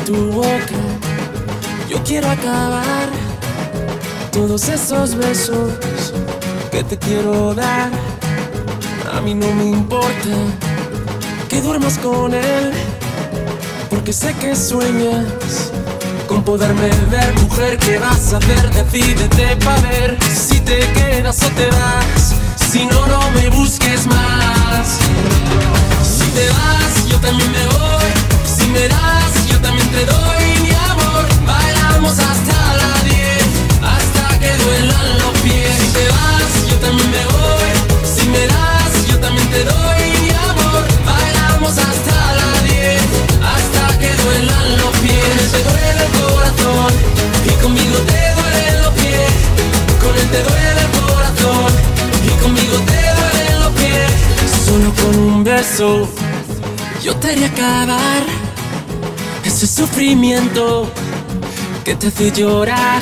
tu boca. Yo quiero acabar todos esos besos que te quiero dar. A mí no me importa que duermas con él, porque sé que sueñas con poderme ver. Mujer, ¿qué vas a hacer? Decídete pa' ver si te quedas o te vas. Si no, no me busques más. Si te vas, yo también me voy. Si me das, yo también te doy mi amor. Bailamos hasta las 10, hasta que duelan los pies. Si te vas, yo también me voy. Si me das, yo también te doy mi amor. Bailamos hasta las 10, hasta que duelan los pies. Te duele el corazón y conmigo te duelen los pies. Con él te duele el corazón y conmigo te duelen los pies. Solo con un beso yo te haría acabar ese sufrimiento que te hace llorar.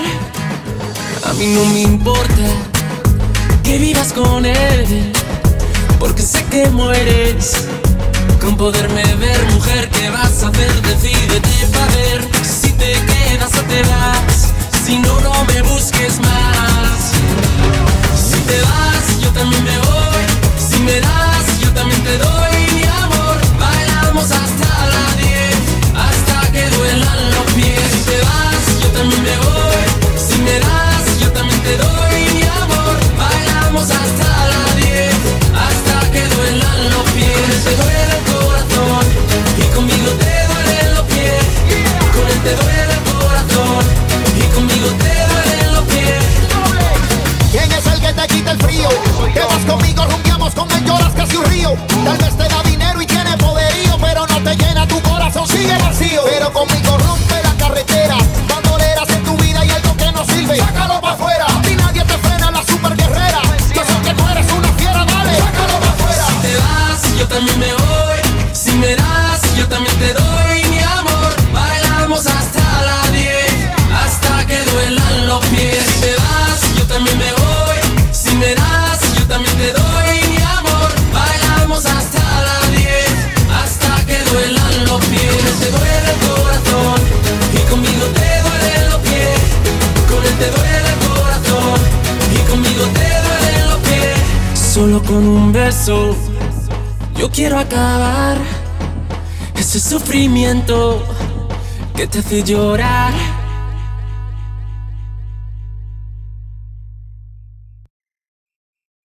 A mí no me importa que vivas con él, porque sé que mueres con poderme ver. Mujer, ¿qué vas a hacer? Decídete pa' ver si te quedas o te vas. Si no, no me busques más. Si te vas, yo también me voy. Si me das, yo también te doy mi amor. Bailamos hasta las 10, hasta que duelan los pies. Si te vas, yo también me voy. Si me das, yo también te doy mi amor. Bailamos hasta las 10, hasta que duelan los pies. Te duele el corazón y conmigo te duelen los pies. Con él te duele el corazón y conmigo te duelen los pies. ¿Quién es el que te quita el frío? Que vas conmigo, rumbiamos con él, lloras casi un río. Tal vez te da dinero y tiene poderío, pero no te llena, tu corazón sigue vacío. Pero conmigo rompe la carretera, bandoleras en tu vida y algo que no sirve, sácalo pa' afuera. A ti nadie te frena, la super guerrera. Yo sé que tú eres una fiera, dale, sácalo pa' afuera. Si te vas, yo también me voy. Si me das, yo también te doy mi amor. Bailamos hasta las 10, hasta que duelan los pies. Si te vas, yo también me voy. Si me das, yo también te doy mi amor. Bailamos hasta las 10, hasta que duelan los pies. Te duele el corazón y conmigo te duelen los pies. Con él te duele el corazón y conmigo te duelen los pies. Solo con un beso yo quiero acabar ese sufrimiento que te hace llorar.